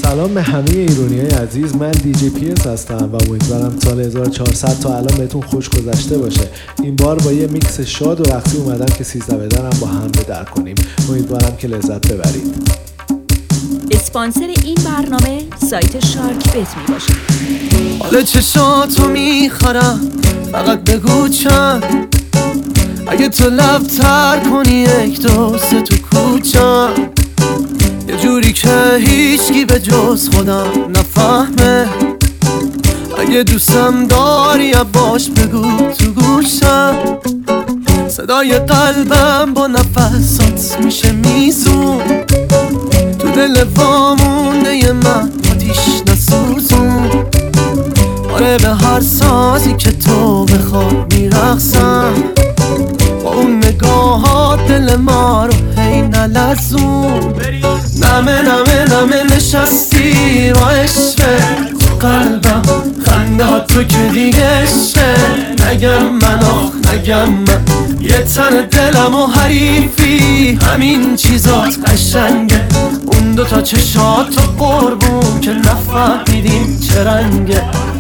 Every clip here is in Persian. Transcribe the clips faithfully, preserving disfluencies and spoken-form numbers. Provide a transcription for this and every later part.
سلام به همه ایرانیای عزیز، من دی جی پی اس هستم و امیدوارم سال هزار و چهارصد تا الان بهتون خوش گذشته باشه. این بار با یه میکس شاد و رقصی اومدم که سیزده بدنم با هم به در کنیم. امیدوارم که لذت ببرید. اسپانسر این برنامه سایت شارک بت می باشه. حالا چشاتو میخورم، فقط بگو چند. اگه تو لب تر کنی یک دو سه تو کوچم، یه جوری که هیچکی به جز خودم نفهمه. اگه دوستم داری باش بگو تو گوشم، صدای قلبم با نفسات میشه میزون. تو دل وامونده ی من آتیش نسوزون. آره به هر سازی که تو بخواد میرقصم، با اون نگاهات دل ما رو هی نلرزون. نمه نمه نمه نشستی با عشقه تو قلبم، خنده ها تو که دیگه عشقه. نگم من آخ نگم من، یه تن دلم و حریفی، همین چیزات قشنگه. اون دوتا چشات و قربون که نفهمیدیم چه رنگه.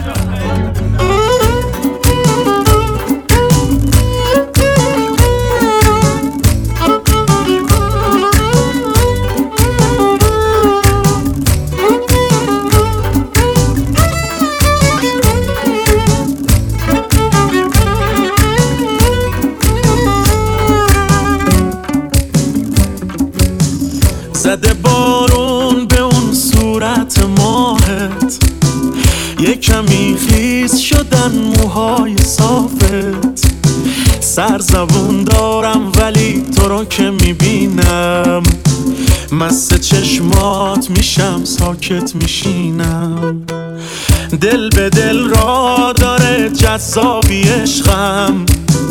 زده بارون به اون صورت ماهت، یه کمی خیس شدن موهای صافت. سرزبون دارم ولی تو رو که میبینم، مست چشمات میشم ساکت میشینم. دل به دل را داره جذابی عشقم،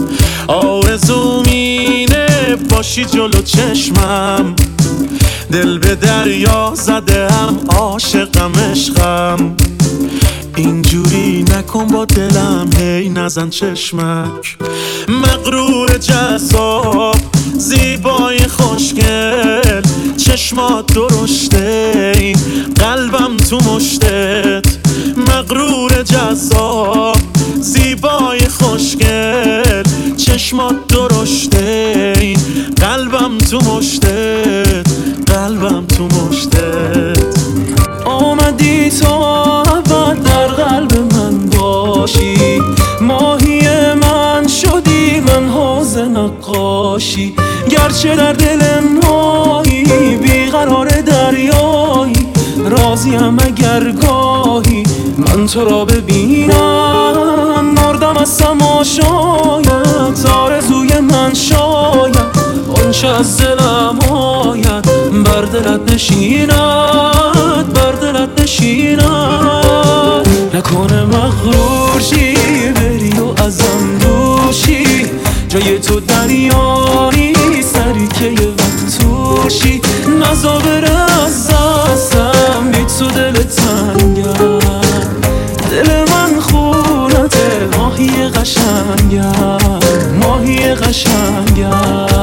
آرزوم اینه باشی جلو چشمم. دل به دریا زده هم عاشقم عشقم، اینجوری نکن با دلم هی نزن چشمک. مغرور جذاب زیبای خوشگل، چشمات درشته قلبم تو مشتت. مغرور جذاب زیبای خوشگل، چشمات درشته قلبم تو مشتت. قلبم تو مشتت. آمدی تو ابد در قلب من باشی، ماهی من شدی من حوض نقاشی. گرچه در دل ماهی بیقرار دریایی، راضیم اگر گاهی من تو را ببینم. مردم از تماشایت، آرزوی من شاید آنچه از دلم آید بر دلت نشیند، بر دلت نشیند. نکنه مغرور شی بری و ازم دوشی، جای تو دریا نیست سری که یه وقت توشی. نزا بره از دستم بی تو دل تنگم، دل من خونته ماهی قشنگم، ماهی قشنگم.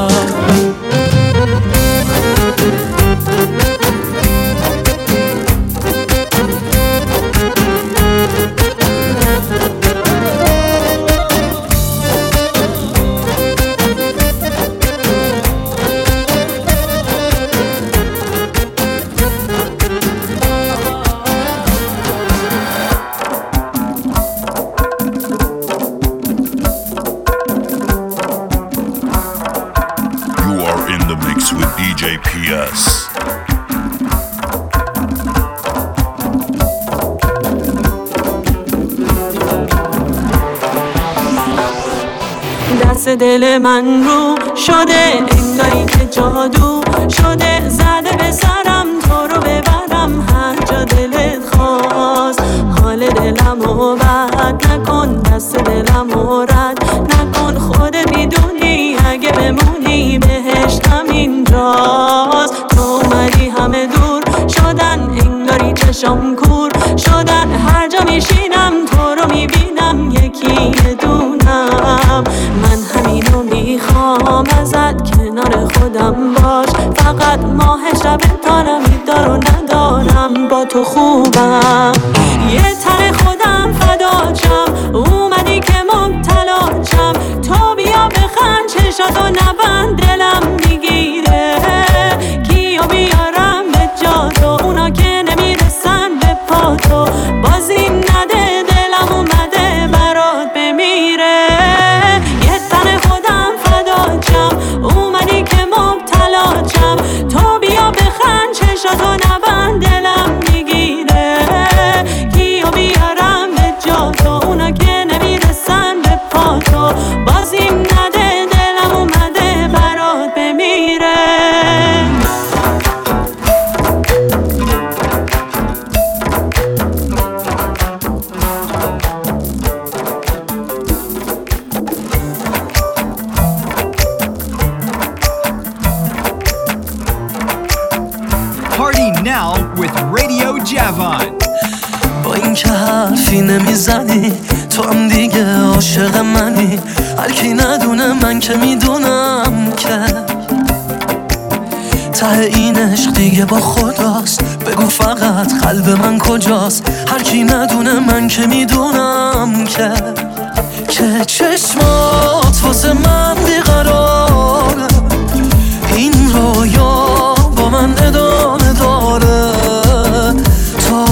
دی جی پی اس. دست دل من رو شده انگاری که جادو شده، زده به سرم تو رو ببرم هر جا دلت خواست. حال دلم رو بد نکن، دست دلم رو رد نکن. خودت میدونی اگه بمونی بهشتم اینجاست. تو اومدی همه دور شدن انگاری چشم کور شدن، هر جا میشینم تو رو میبینم یکی دونم. من همینو میخوام ازت کنار خودم باش، فقط ماه شب تا نمیدار و ندارم با تو خوبم. یه تن خودم فداچم، اومدی که مبتلاچم. تو بیا بخند چشاتو نبند، دلم میگیره کیو بیارم به جا تو، اونا که نمیرسن به پا تو. بازی نده دلم اومده برات بمیره. یه تن خودم فداچم، اومدی که مبتلاچم. تو بیا بخند چشاتو نبند، دلم میگیره کیو بیارم به جا تو، اونا که نمیرسن به پا تو. بازی نده دلم اومده برات بمیره. Party now with Radio Javon. با این که حرفی نمیزنی تو هم دیگه عاشق منی. هر کی ندونه من که میدونم که ته این عشق دیگه با خداست. بگو فقط قلب من کجاست. هر کی ندونه من که میدونم که که چشمات واسه من بیقراره. این رویا با من ادامه داره تا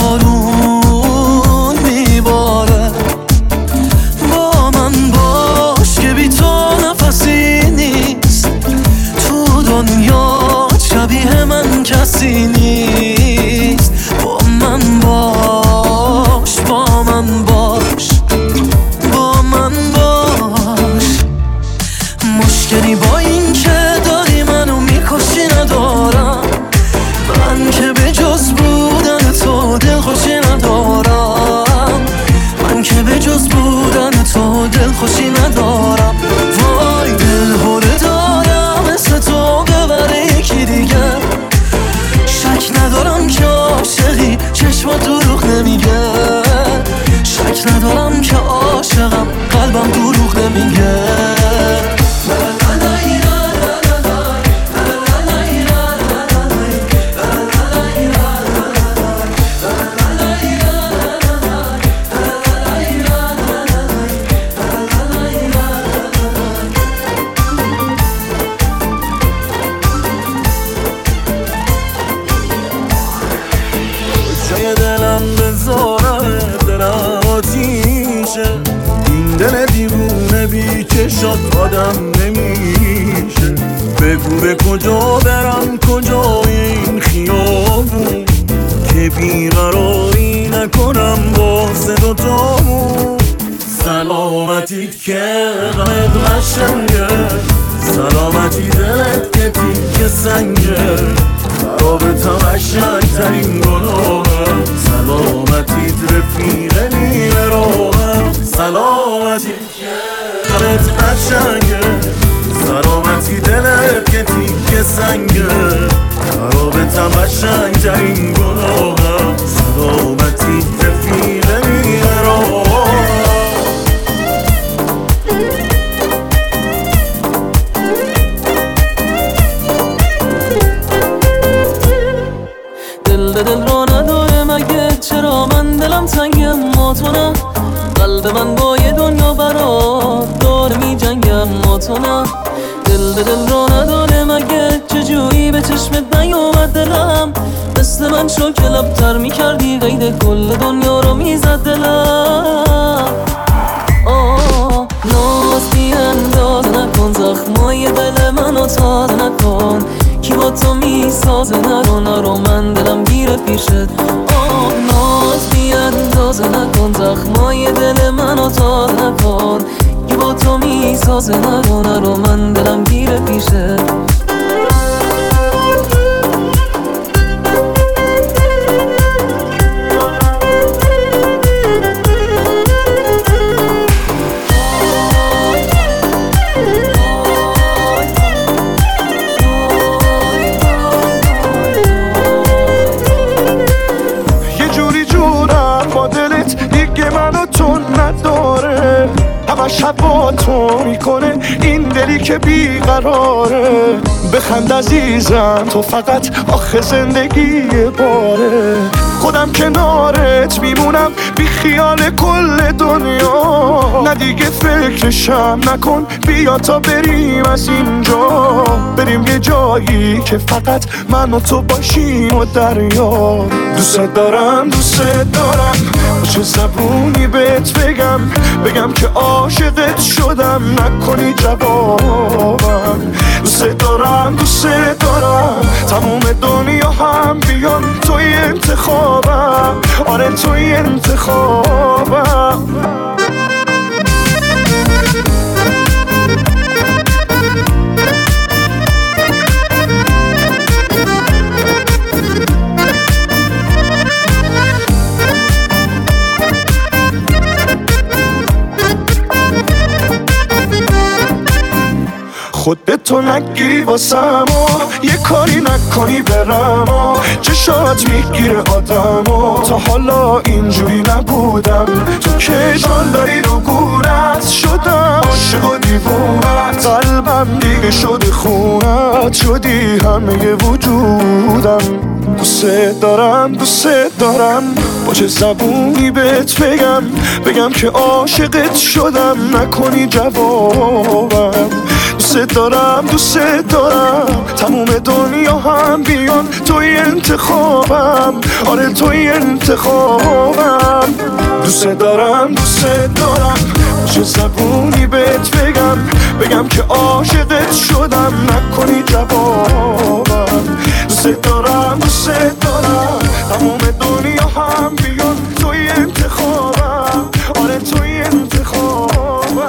بارون میباره. با من باش که بی تو نفسی نیست. تو دنیا شبیه من کسی نیست. با من باش، با من باش، با من باش. مشکلی با این که داری منو میکشی ندارم. من که به جز بودن تو دلخوشی ندارم. من که به جز بودن تو دلخوشی ندارم. وای دل هره دارم مثل تو ببره یکی دیگه. شک ندارم که عاشقی چشمات دروغ نمیگه. شک ندارم که عاشقم قلبم دروغ نمیگه. جای دلم بذاره دلم آتیشه. این دل دیوونه بی چشات آدم نمیشه. بگو به کجا برم کجای این خیابون که بیقراری نکنم واسه دوتامون. سلامتیت که غمت قشنگه. سلامتی دلت که تیک سنگه. رابطم قشنگترین گناهه. سلامتیت رفیق نیمه راهه. سلامتیت که غمت قشنگه. سلامتی دلت که تیک سنگه. رابطم قشنگترین گناهه. سلامتیت رفیق نیمه راهه. دل به دل رو نداره مگه؟ چرا من دلم تنگم ما تو نه؟ قلب من با یه دنیا برات داره می جنگم ما تو نه. دل به دل رو نداره مگه؟ چجوری به چشمت نیومد دلم؟ مثل من شو که لبتر می کردی قید کل دنیا رو می زد دلم. آه ناز بی انداز نکن، زخمای دل منو تازه نکن. کی با تو می سازه نرو نرو من دلم گیره پیشت. آه ناز بی اندازه نکن، زخمای دل منو تازه نکن. کی با تو می سازه نرو نرو من دلم گیره پیشت. همش هوا تو میکنه این دلی که بیقراره. بخند عزیزم، تو فقط آخه زندگی باره. خودم کنارت میمونم بی خیال کل دنیا. نه دیگه فکرشم نکن، بیا تا بریم از اینجا، بریم یه جایی که فقط من و تو باشیم و دریا. دوست دارم دوست دارم، با چه زبونی بهت بگم، بگم که عاشقت شدم نکنی جوابم. دوست دارم دوست دارم، تموم دنیا هم بیان توی انتخابم، آره توی انتخابم. خودت تو نگیری واسم و یه کاری نکنی برم و چشات میگیره آدم و تا حالا اینجوری نبودم. تو که جان داری رو گورت شدم، عاشق و دیوونت، قلبم دیگه شده خونت، شدی همه وجودم. دوست دارم دوست دارم، با چه زبونی بهت بگم، بگم که عاشقت شدم نکنی جوابم. دوست دارم دوست دارم، تموم دنیا هم بیان توی انتخابم، آره توی انتخابم. دوست دارم دوست دارم، چه زبونی بهت بگم، بگم که عاشقت شدم نکنی جوابم. دوست دارم دوست دارم، تموم دنیا هم بیان توی انتخابم، آره توی انتخابم.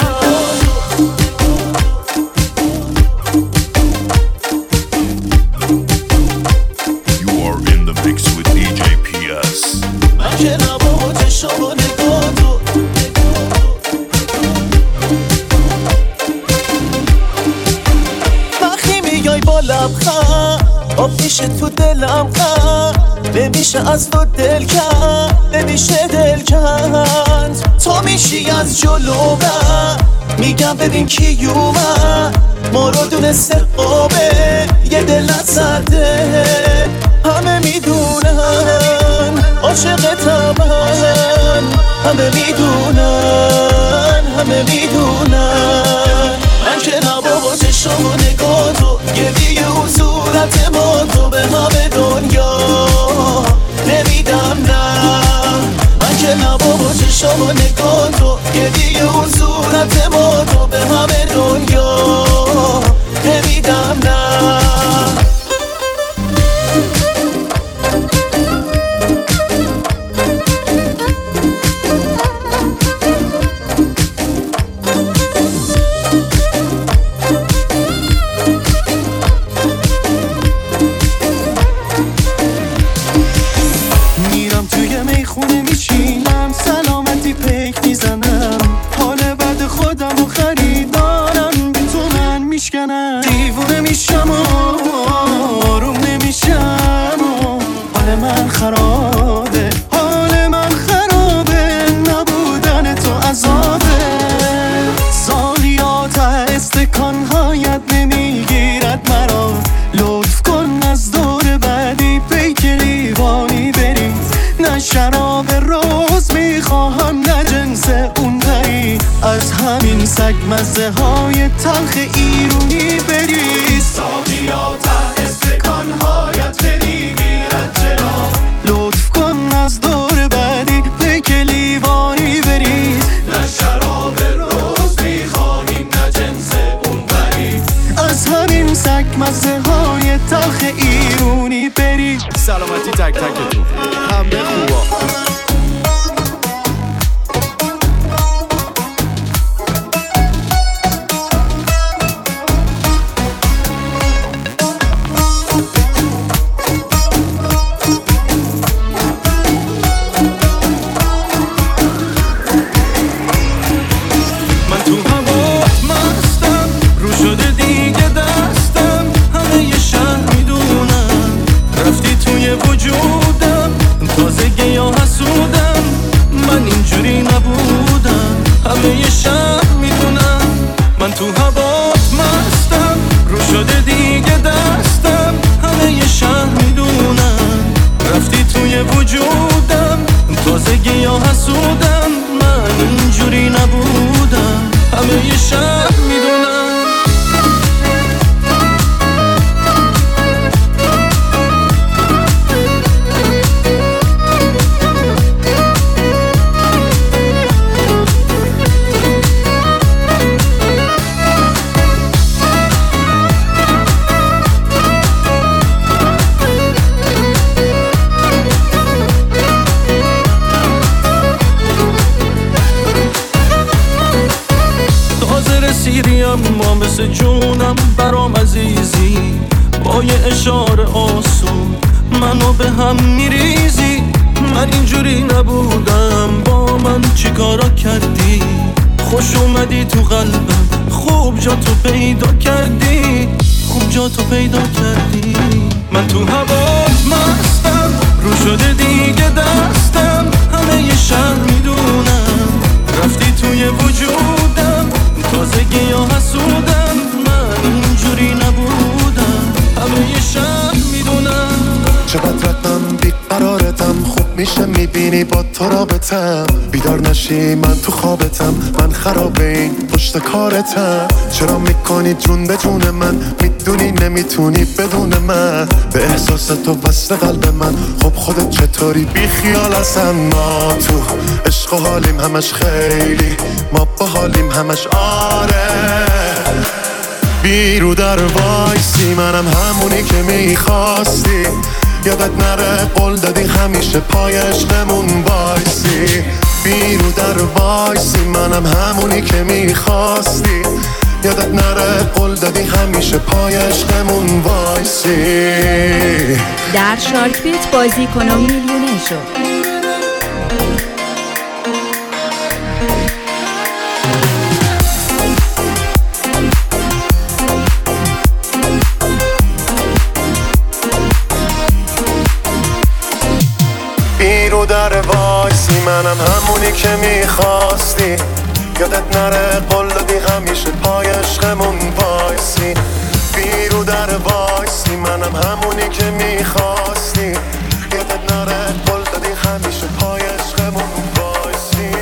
آب میشه تو دلم خند، نمیشه از تو دل کند، نمیشه دل کند. تو میشی از جلو من، میگم ببین کی اومد، ما رو دونسته قابه یه دل نزده. همه میدونن عاشقتم من، همه میدونن همه میدونن. من که نبابا چشم و نگاه تو، گریه و صورت ما تو به همه دنیا نمیدم نه. من که نبابا چشم و نگاه تو، گریه و صورت ما تو به همه دنیا نمیدم نه. دیوونه میشم و آروم نمیشم و حال من خرابه، حال من خرابه، نبودن تو عذابه. سالیات استکانهایت نمیگیرد مرا، لطف کن از دور بعدی پیک لیوانی بری. نه شراب روز میخواهم نه جنس اون دری، از همین سگ مزه های تلخ ایرونی بری. ساقیات استکانهایت نمیگیرد جلو، لطف کن از دور بعدی پیک لیوانی بری. نه شراب روز میخواهیم نه جنس اون بری، از همین سگ مزه های تلخ ایرونی بری. سلامتی تک تکتون، همه خوبا. وجودم تازگی ها حسود مثل جونم برام عزیزی، با یه اشاره آسون منو به هم میریزی. من اینجوری نبودم، با من چی کارا کردی؟ خوش اومدی تو قلبم، خوب جا تو پیدا کردی، خوب جا تو پیدا کردی. من تو هوات مستم، رو شده دیگه دستم، همه یه شهر میدونم رفتی توی وجودم، تازگی یا حسودم، من اینجوری نبودم، همه یه شهر میدونم. چقدر رفتم بیقرارتم، خوب میشه میبینی با تو رابطم، بیدار نشی من تو خوابتم، من خراب این پشت کارتم. چرا میکنی جون به جون من، میدونی نمیتونی بدون من، به احساس تو وصل قلب من. خب خودت چطوری بی خیال اصلا؟ ما تو عشق و حالیم همش خیلی، ما با حالیم همش آره. بیرو در وایسی منم همونی که میخواستی، یادت نره قول دادی همیشه پای عشقمون وایسی. بیرو در وایسی منم همونی که میخواستی، یادت نره قول دادی همیشه پای عشقمون وایسی. در شارک بیت بازی کن و میلیونر شو. بیرو در وایسی منم همونی که میخواستی، یادت نره قول دادی همیشه پای عشقمون وایسی. بیرو در وایسی منم همونی که میخواستی، یادت نره قول دادی همیشه پای عشقمون وایسی.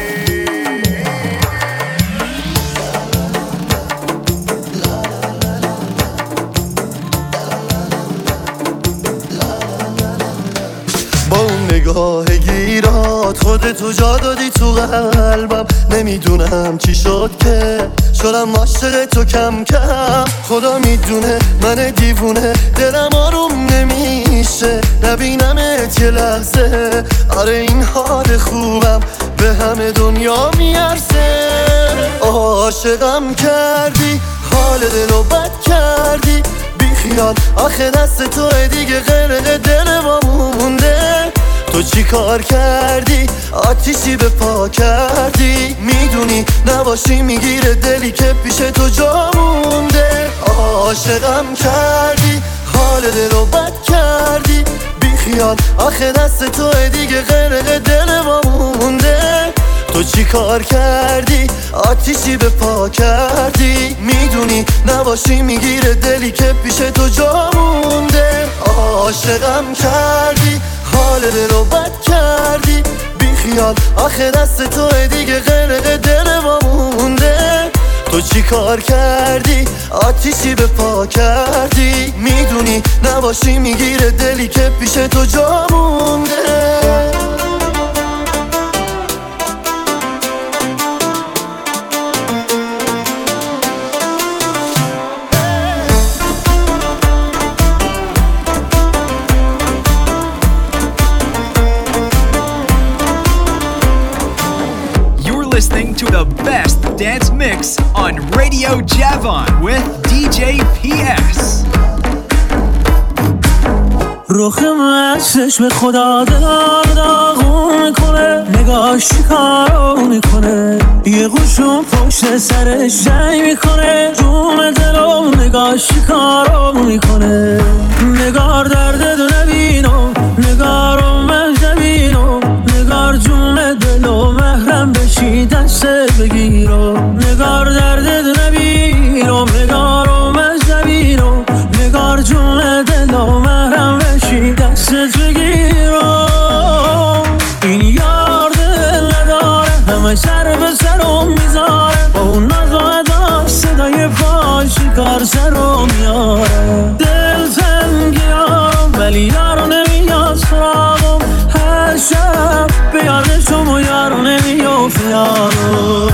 با اون نگاه گیرات خودتو جا دادی تو قلبم، نمیدونم چی شد که شدم عاشق تو کم کم. خدا میدونه من دیوونه، دلم آروم نمیشه نبینمت یه لحظه. آره این حال خوبم به همه دنیا میارزه. عاشقم کردی، حال دلو بد کردی، بی خیال آخه دست توه دیگه، غرق دل ما مونده. تو چی کار کردی؟ آتیشی به پا کردی، میدونی نباشی میگیره دلی که پیش تو جا مونده. عاشقم کردی، حال دلو بد کردی، بی خیال آخه دست توه دیگه، غرق دل ما مونده. تو چی کار کردی؟ آتیشی به پا کردی، میدونی نباشی میگیره دلی که پیش تو جا مونده. عاشقم کردی، حال دلو بد کردی، بی خیال آخه دست توه دیگه، غرق دل ما مونده. تو چی کار کردی؟ آتیشی به پا کردی، میدونی نباشی میگیره دلی که پیش تو جا مونده. Listening to the best dance mix on Radio Javon with دی جی پی اس. رخ من چشم خدا دلار داغون میکنه، نگاهش کارو میکنه، یه گوشون پشت سرش جنگ میکنه، جون دلو نگاهش کارو میکنه. نگار درد دو نبینو، نگارو من نبینو، نگار جون دلو محرم بشی دست بگیرو. نگار درد دو نبینو، نگارو من نبینو، نگار جون دلو محرم بشی دست بگیرو. این یار دل نداره، همه سر به سرم میذاره، با اون ناز و ادا صدای پای شکار سرم میاره. دل تنگیارم ولی یارو نمیاد سراغم، هر شب به یادشم و یارو نمیافت یارو.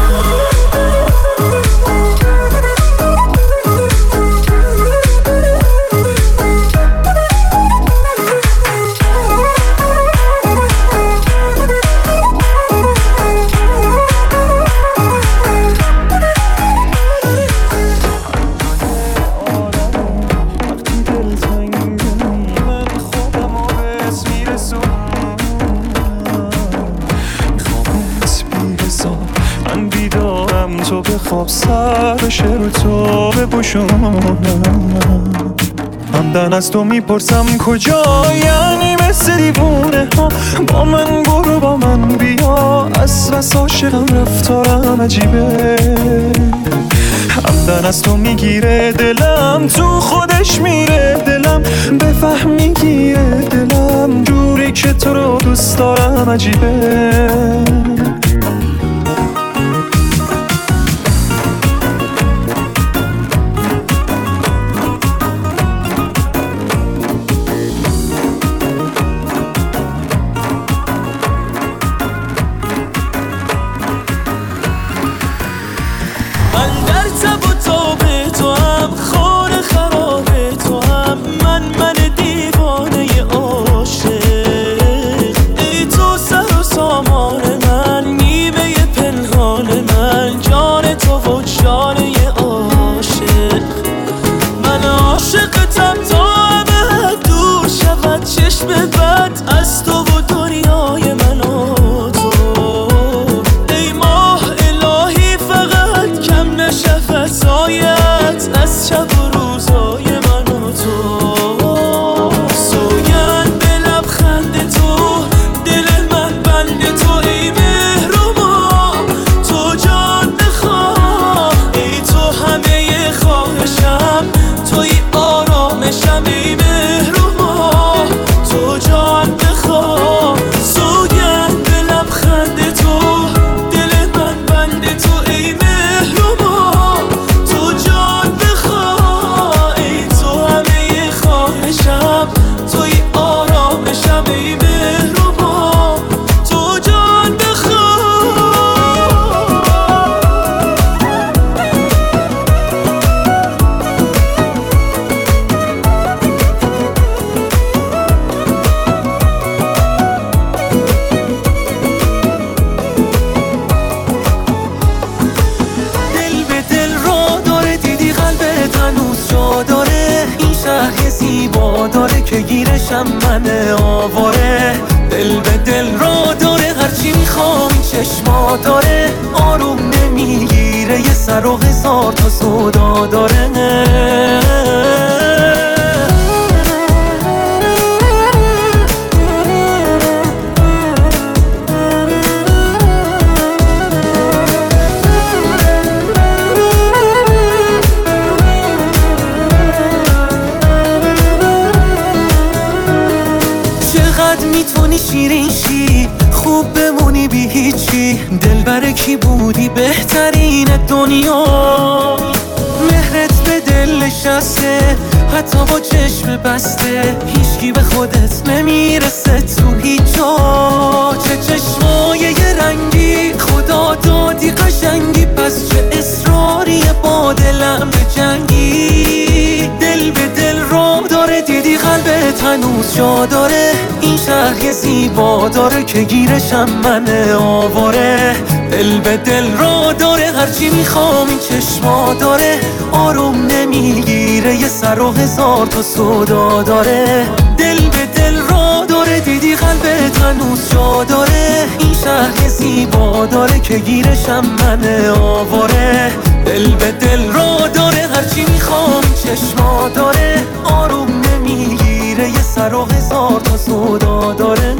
خواب سر بشه رو تو بپوشونم. همدن از تو میپرسم کجا، یعنی مثل دیوونه ها با من برو با من بیا، از بس عاشقم رفتارم عجیبه. همدن از تو میگیره دلم، تو خودش میره دلم، بفهم میگیره دلم، جوری که تو رو دوست دارم عجیبه. از تو و دنیای من و تو، ای ماه الهی فقط کم نشه فضایت از شب و روزای من و تو. سوگند به لبخند تو، دل من بند تو، ای مهربا تو جان بخواه، ای تو همه خواهشم، توی آرامشم، ای مهربا تو جان بخواه. سوگند به لبخند تو، دل من بند تو، ای مهربا تو جان بخواه، ای تو همه خواهشم، توی آرامشم، ای مهربا تو جان داره که گیرشم من آواره. دل به دل را داره، هرچی میخوام این چشما داره، آروم نمیگیره، یه سر و هزار تا سودا داره. شیرین شی خوب بمونی بی هیچی، دل بر کی بودی بهترین دنیا، مهرت به دل نشسته حتی با چشم بسته، هیچکی به خودت نمیرسه تو هیچ جا. چه چشمای یه رنگی خدا دادی قشنگی، پس چه اصراری با دلم به جنگی. دل به دل را داره، دیدی قلبت هنوز جا داره، این شهر یه زیبا داره که گیرشم من آواره. دل به دل را داره، هرچی میخوام این چشما داره، آروم نمیگیره، یه سر و هزار تا سودا داره. دل به دل را داره، دیدی قلبت هنوز جا داره، این شهر یه زیبا داره که گیرشم من آواره. دل به دل را داره، هرچی میخوام چشما داره، آروم نمیگیره، یه سر و هزار تا سودا داره.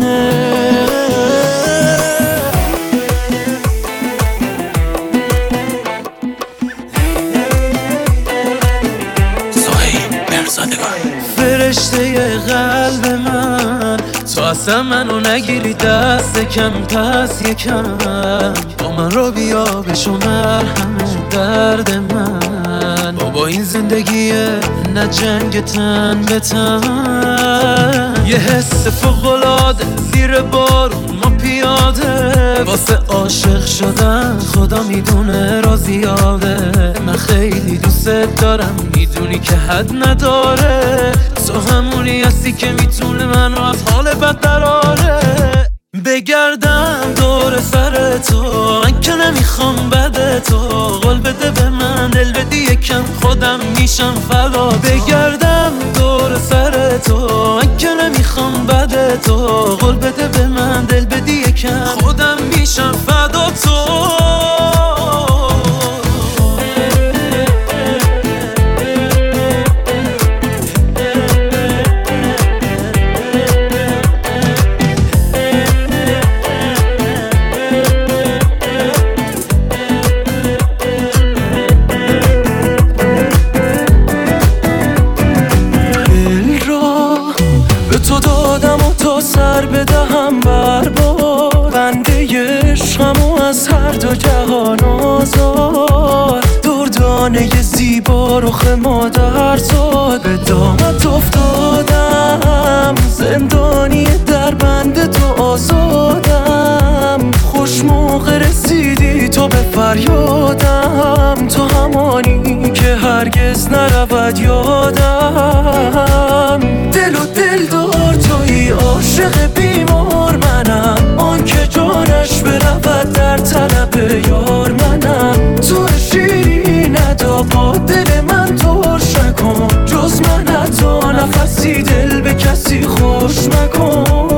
فرشته قلب من، تو اصلا منو نگیری دست کم، پس یکم با من رو بیا بشو مرهم درد من. بابا این زندگیه نه جنگ تن به تن، یه حس فوق‌العاده زیر بارون ما پیاده، واسه عاشق شدن خدا میدونه را زیاده. من خیلی دوست دارم، میدونی که حد نداره، تو همونی هستی که میتونه من رو از حال بد دراره. بگردم دور سر تو، من که نمیخوام بده تو، قول بده به من دل بدی یکم، خودم میشم فدا. بگردم دور سر تو، من که نمیخوام بده تو، قول بده به من دل بدی یکم، خودم میشم فدا تو. سر بدهم بر باد، بنده عشقمو از هر دو جهان آزاد. دردانه زیبا رخ مادر زاد، به دامت افتادم زندانی در بند تو آزادم. خوش موقع رسیدی تو به فریادم، تو همانی که هرگز نرود یادم. دل و دل دار توی عاشق بیمار منم، آن که جانش برود در طلب یار منم. تو شیری ندا با دل من ترش نکن، جز من حتی نفسی دل به کسی خوش مکن.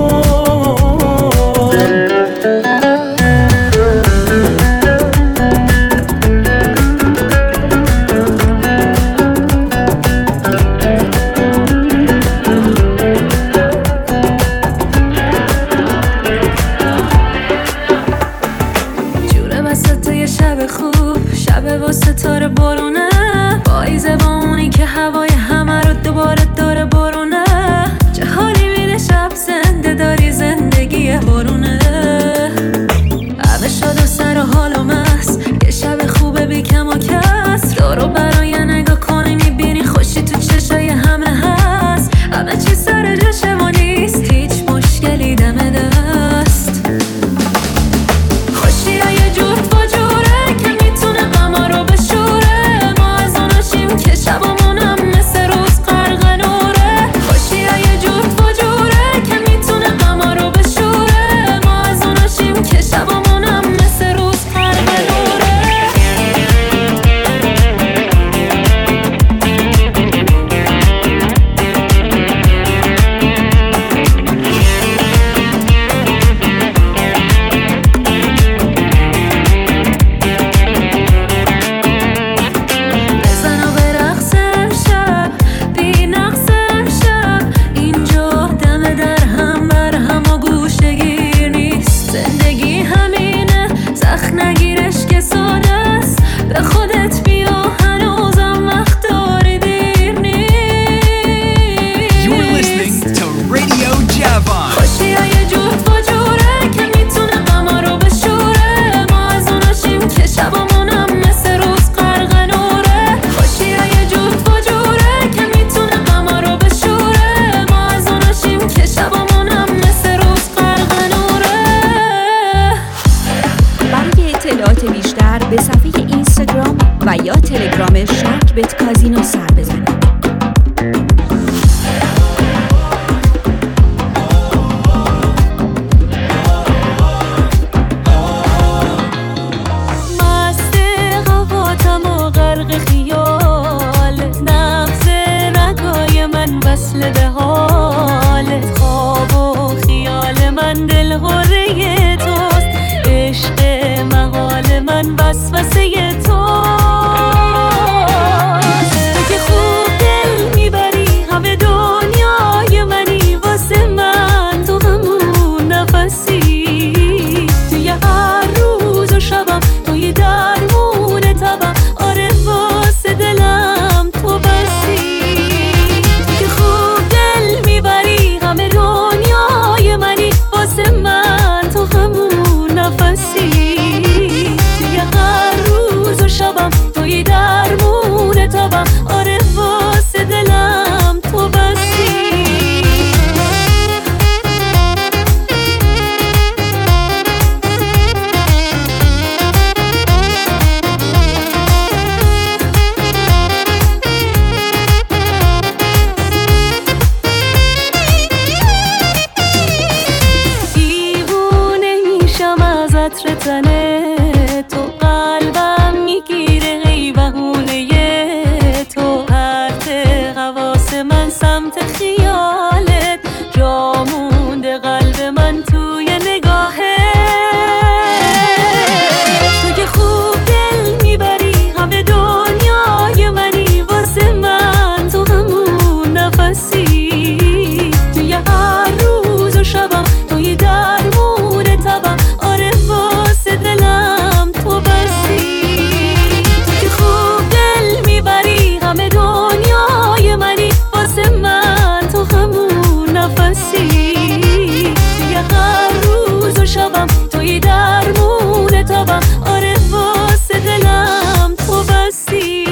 ستاره بارونه پاییزه با اونی که هوای همه رو دوباره داره بارونه. چه حالی میده شب زنده داری زندگی بارونه. همه شاد و سر و حال و مست، یه شب خوبه بی کم و کس. دارو برای نگاه کنی میبینی خوشی تو چشای همه هست. همه چی سر جاشه و نیست هیچ مشکلی دم دست. خوشی ها یه جور فجوره که میتونه غما رو بشوره. ما از اوناشیم که شبامونم مثل روز غرق نوره. خوشی ها یه جور فجوره که میتونه غما رو بشوره. ما از اوناشیم که شبامونم مثل روز غرق نوره. به صفحه اینستاگرام و یا تلگرام شارک بت کازینو سر بزنید. مست قواتم و غرق خیال، نبض رگای من وصل به حالت. خواب و خیال من دل هره توست، عشق محال من وسوسه تو. تو که خوب دل میبری همه دنیای منی واسه من. تو همون نفسی توی هر روز و شبم، توی درمون تبم. آره واسه دلم تو بسی. تو که خوب دل میبری همه دنیای منی واسه من. تو همون نفسی توی هر روز و شبم، توی درمون تبم. آره واسه دلم تو بسی. دیوونه میشم از عطر تنه تو، قلبم میگیره ای بهونه تو. پرت حواس من سمت خیالت، جا مونده قلب من توی نگاهت. تو که خوب دل میبری همه دنیای منی واسه من. تو همون نفسی توی هر روز و شبم، توی درمون تبم. آره واسه دلم تو بسی. تو که خوب دل میبری همه دنیای منی واسه من. تو همون نفسی تابم، توی درمون تابم. آره واسه دلم تو بستی.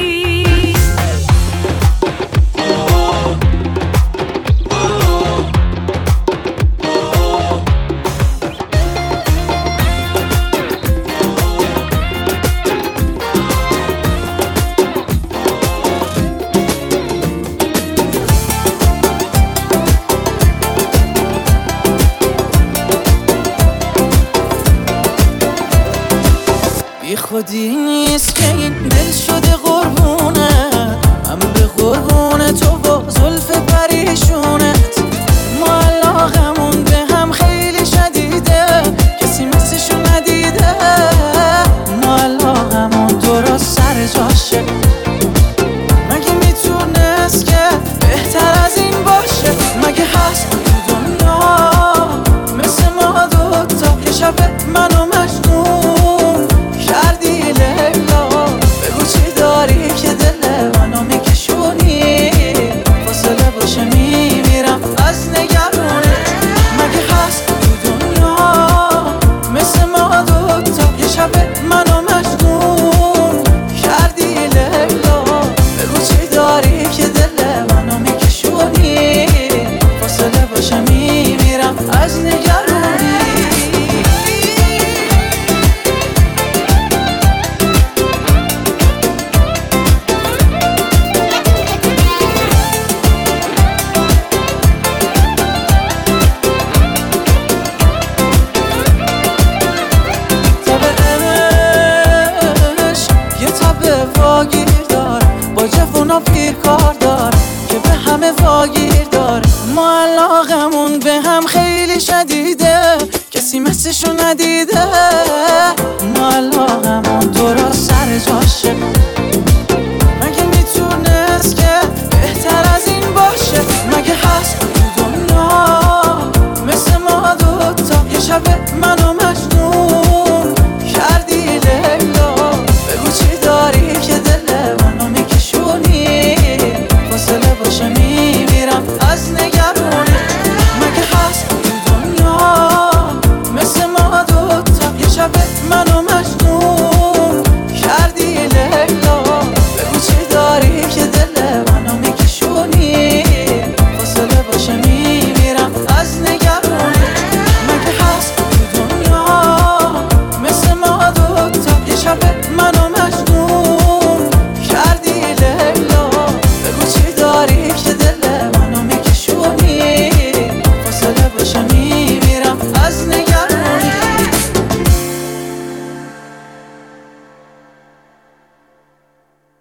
بی خودی نیست که این دل شده قربونه، من به قربون تو با زلف پریشونت. ما علاقمون به هم خیلی شدیده، کسی مثلشو ندیده. ما علاقمون درست سر جاشه، مگه میتونست که بهتر از این باشه؟ مگه هست تو دنیا مثل ما دوتا که شب منو مجنون کردی لیلا؟ بگو چی داری که دل منو میکشونی، فاصله باشه میمیرم از نگرونت. مگه هست تو دنیا مثل ما دوتا که شب منو مجنون کردی لیلا؟ بگو چی داری که دل منو میکشونی، فاصله باشه میمیرم از نگرونی. واگیر دار با جوونا پیر کار دار که به همه واگیر دار. ما علاقمون به هم خیلی شدیده، کسی مثلشو ندیده. ما علاقمون درست سر جاشه، مگه میتونست که بهتر از این باشه؟ مگه هست تو دنیا مثل ما دوتا که شب من